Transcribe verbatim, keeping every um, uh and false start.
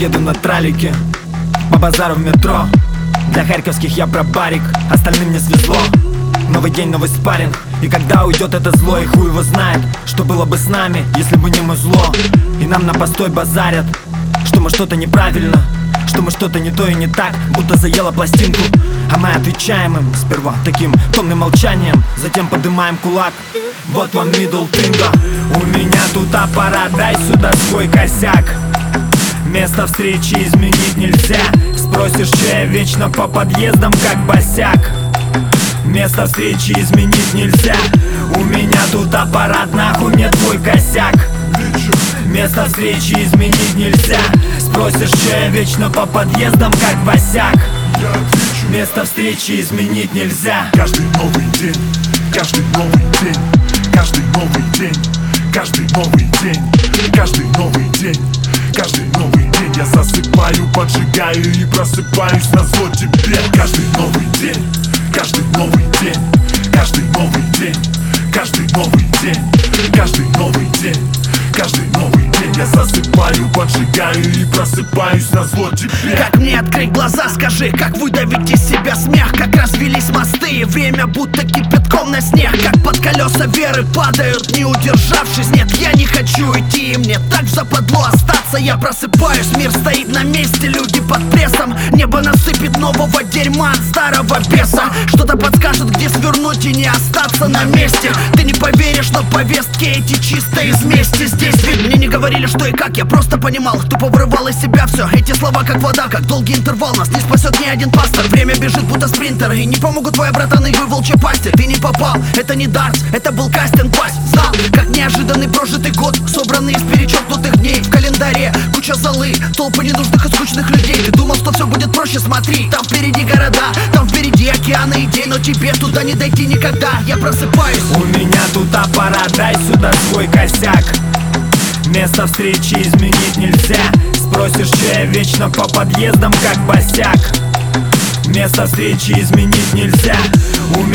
еду на тралике по базару в метро. Для харьковских я пробарик, остальным не свезло. Новый день, новый спарринг. И когда уйдет это зло, и хуй его знает, что было бы с нами, если бы не мы зло. И нам на постой базарят, что мы что-то неправильно, что мы что-то не то и не так, будто заела пластинку. А мы отвечаем им сперва таким томным молчанием, затем поднимаем кулак. Вот вам middle finger. У меня тут аппарат, дай сюда свой косяк. Место встречи изменить нельзя. Спросишь, че я вечно по подъездам как босяк. Место встречи изменить нельзя. У меня тут аппарат, нахуй мне твой косяк. Место встречи изменить нельзя. Спросишь, че я вечно по подъездам как босяк. Место встречи изменить нельзя. Каждый новый день, каждый новый день, каждый новый день, каждый новый день, каждый новый день, каждый новый день. Я засыпаю, поджигаю и просыпаюсь назло тебе. Каждый новый день, каждый новый день, каждый новый день, каждый новый день, каждый новый день, каждый новый день. Я засыпаю, поджигаю и просыпаюсь назло тебе. Как мне открыть глаза, скажи, как выдавить из себя смех? Как развелись мосты, и время будто кипятком на снег. Как под колеса веры падают, не удержавшись. Нет, я не хочу идти, и мне так в западло остаться. Я просыпаюсь, мир стоит на месте, люди под прессом. Небо насыпет нового дерьма от старого беса. Что-то подскажет, где свернуть и не остаться на месте. Ты не поверишь, но повестки эти чисто из мести. Здесь ведь мне не говорили, что и как, я просто понимал. Тупо вырывал из себя все, эти слова как вода, как долгий интервал. Нас не спасет ни один пастор. Время бежит, будто спринтер, и не помогут твои братаны в волчьей пасти. Ты не попал, это не дартс, это был кастинг. Пасть, знал, как неожиданный прожитый год, собранный из перечеркнутых дней. В календаре куча золы, толпы ненужных и скучных людей. Ты думал, что все будет проще, смотри. Там впереди города, там впереди океаны идей, но тебе туда не дойти никогда. Я просыпаюсь. У меня тут аппарат, дай сюда свой косяк. Место встречи изменить нельзя. Спросишь, че я вечно по подъездам как босяк. Место встречи изменить нельзя. У